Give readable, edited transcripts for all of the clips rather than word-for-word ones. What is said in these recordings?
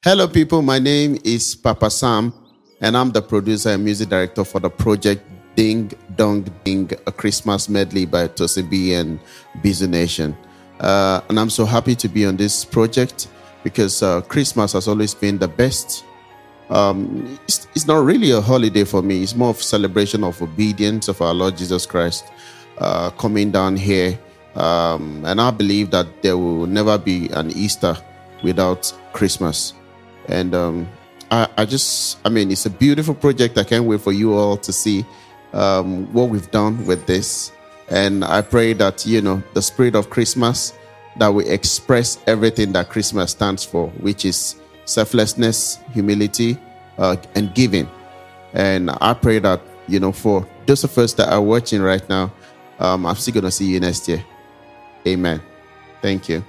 Hello, people. My name is Papa Sam, and I'm the producer and music director for the project Ding Dong Ding, a Christmas medley by Tosin B and Bizu Nation. And I'm so happy to be on this project because Christmas has always been the best. It's not really a holiday for me. It's more of a celebration of obedience of our Lord Jesus Christ coming down here. And I believe that there will never be an Easter without Christmas. And it's a beautiful project. I can't wait for you all to see what we've done with this. And I pray that, the spirit of Christmas, that we express everything that Christmas stands for, which is selflessness, humility, and giving. And I pray that, for those of us that are watching right now, I'm still going to see you next year. Amen. Thank you.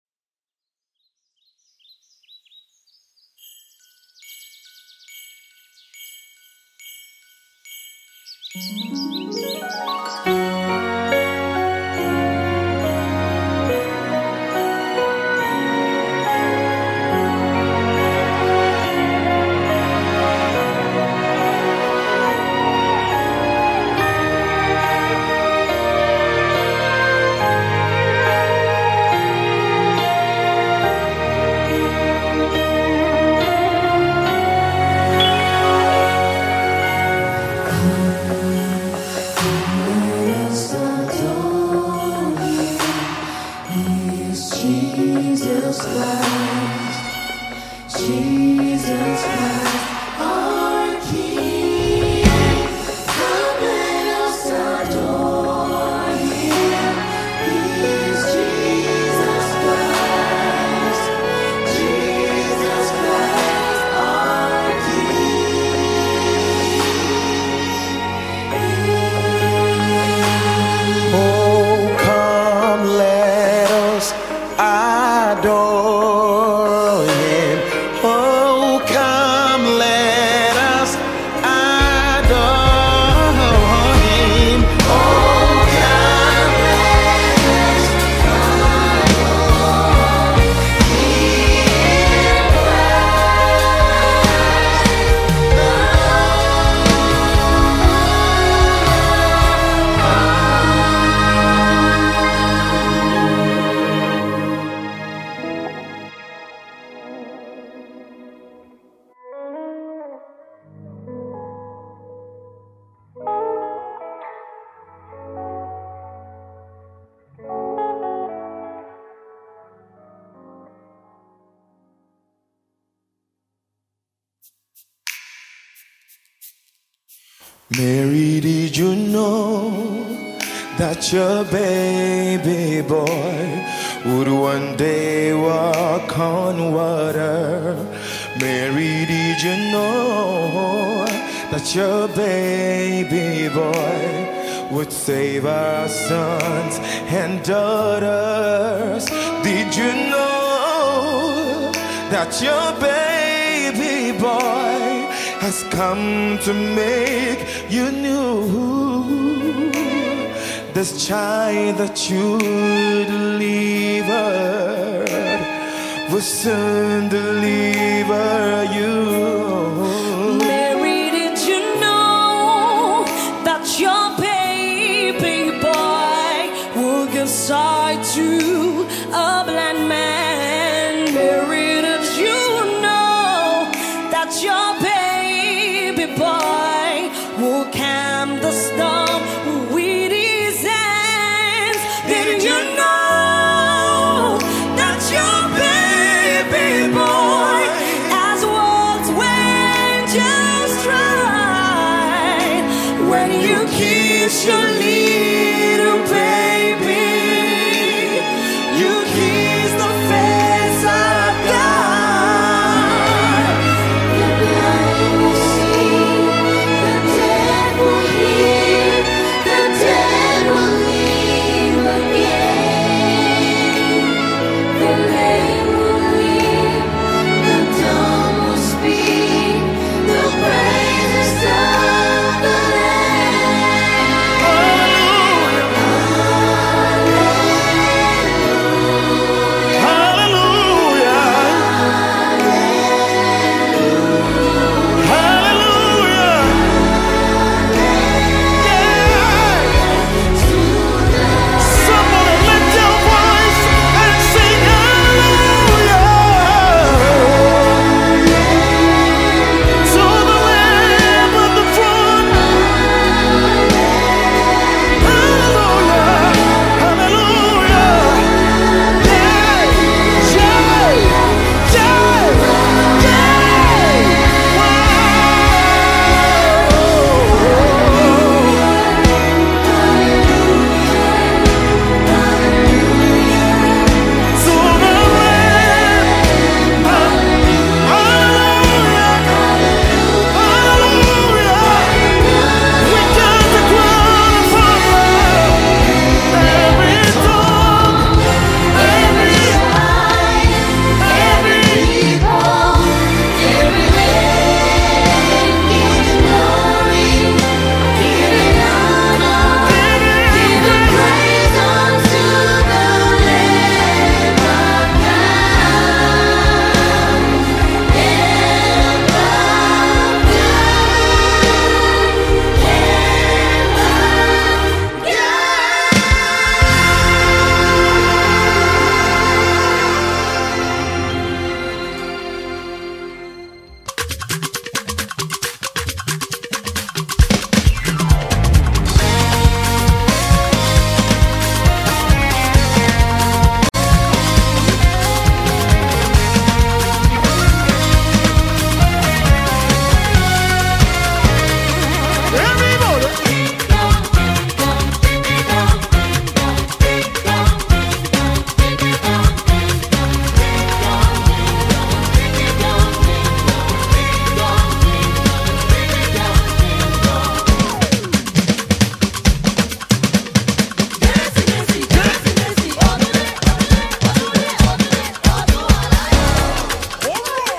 Mary, did you know that your baby boy would one day walk on water? Mary, did you know that your baby boy would save our sons and daughters? Did you know that your baby boy has come to make you new? This child that you delivered will soon deliver you. Mary, did you know that your baby boy will give sight to a blind man? Mary, did you know that your baby boy will calm the storm with his hands? Did you know that your baby boy has walked when just right? When you kiss your little baby, you kiss the face of God.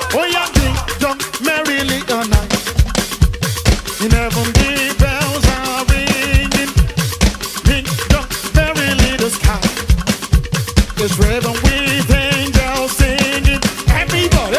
Oh, yeah, ding dong, merrily all night. In heaven, the bells are ringing. Ding dong, merrily the sky is rhythm with angels singing. Everybody.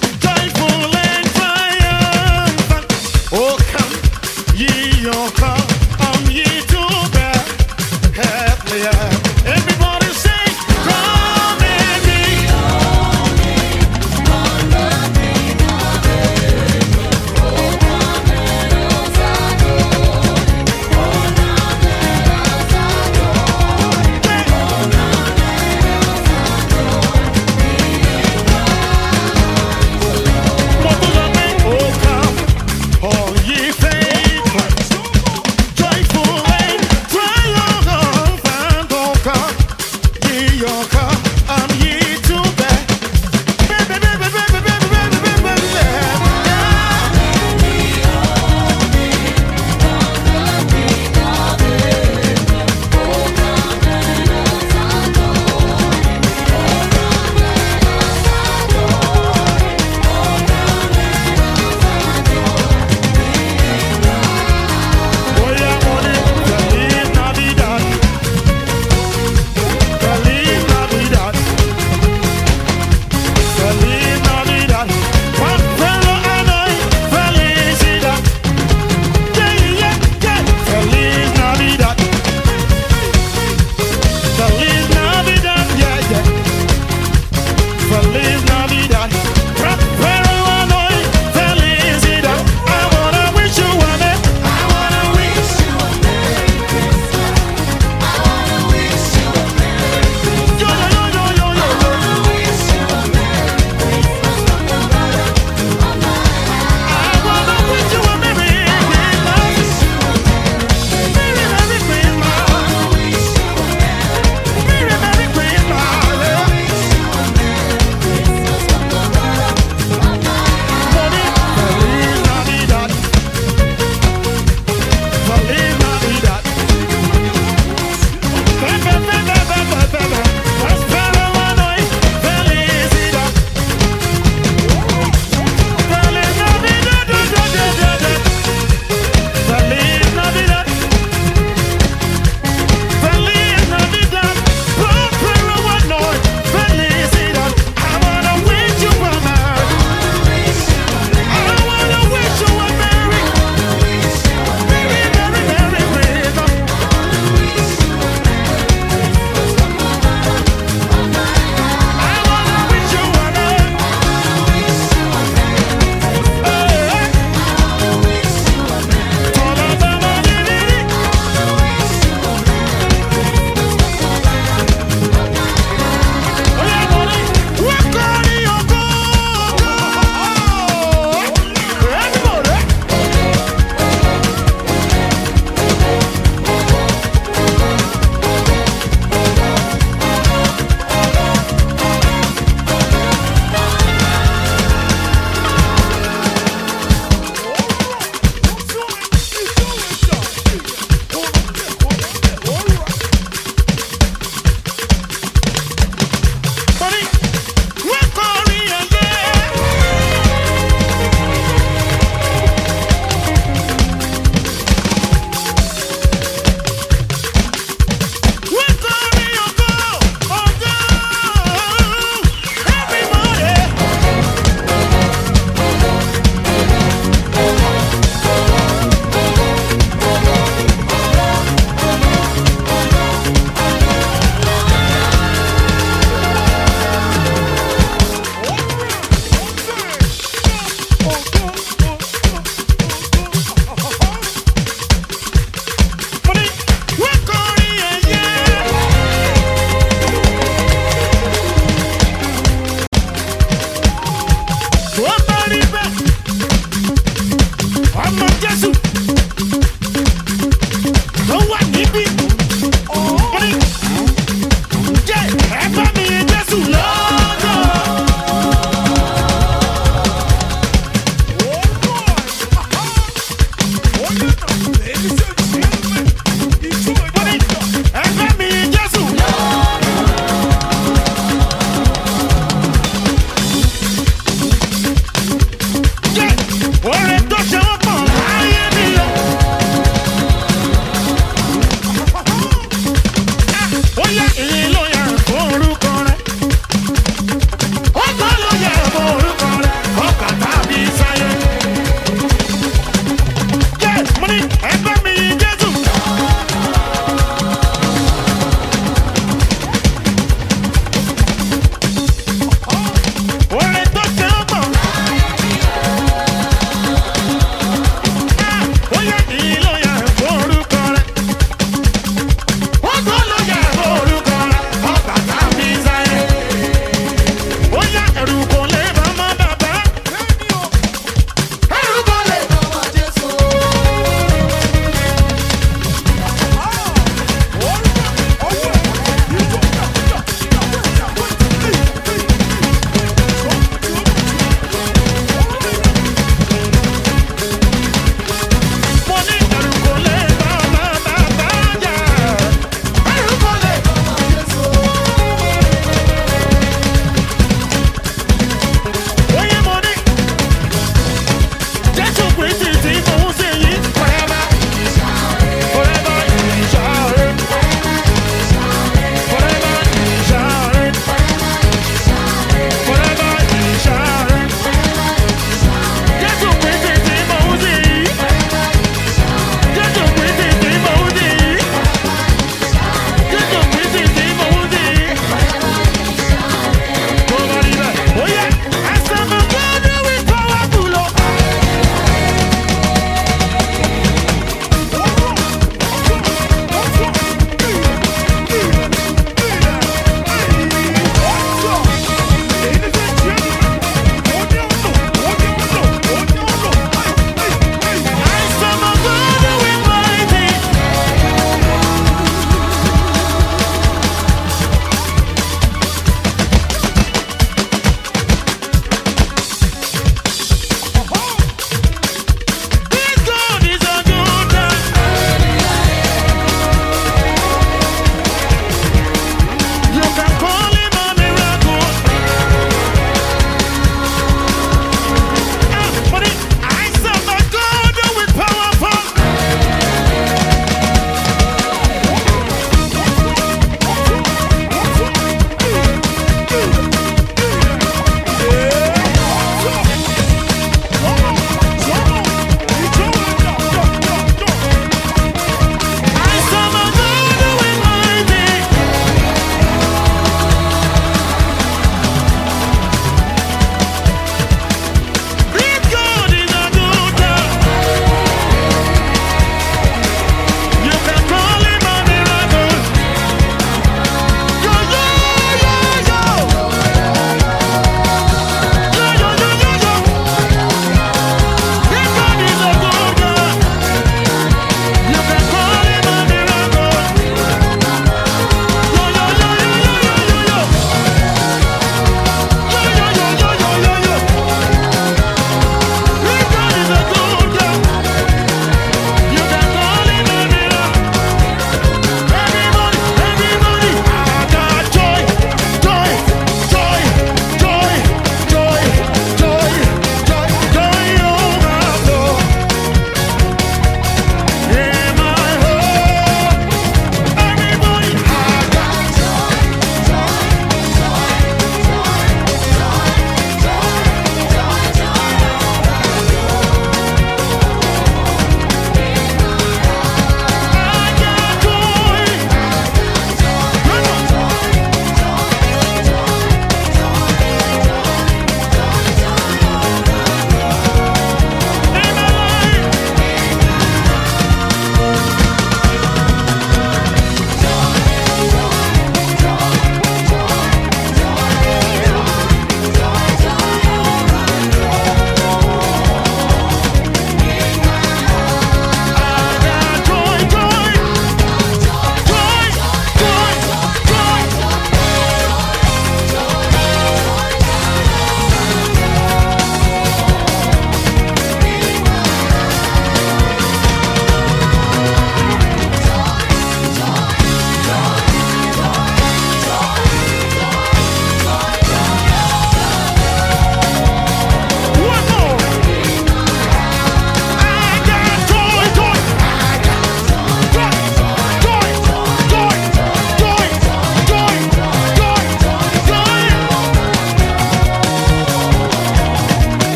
Ye, oh come